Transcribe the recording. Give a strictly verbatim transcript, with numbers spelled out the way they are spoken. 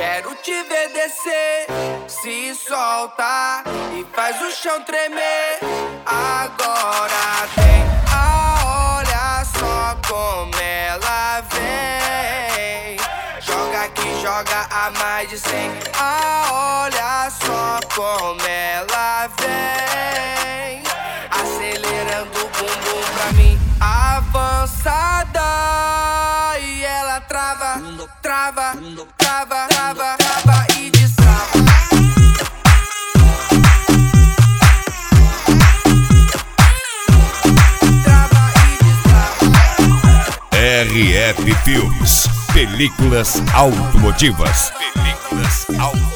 Quero te ver descer, se soltar e faz o chão tremer. Agora vem, ah, olha só como ela vem. Joga aqui, joga a mais de cem. Ah, olha só como ela vem. Acelerando o bumbum pra mim, avançada. E ela trava, trava, trava, trava, trava e destrava. Trava e destrava. R F Filmes, películas automotivas. Películas automotivas.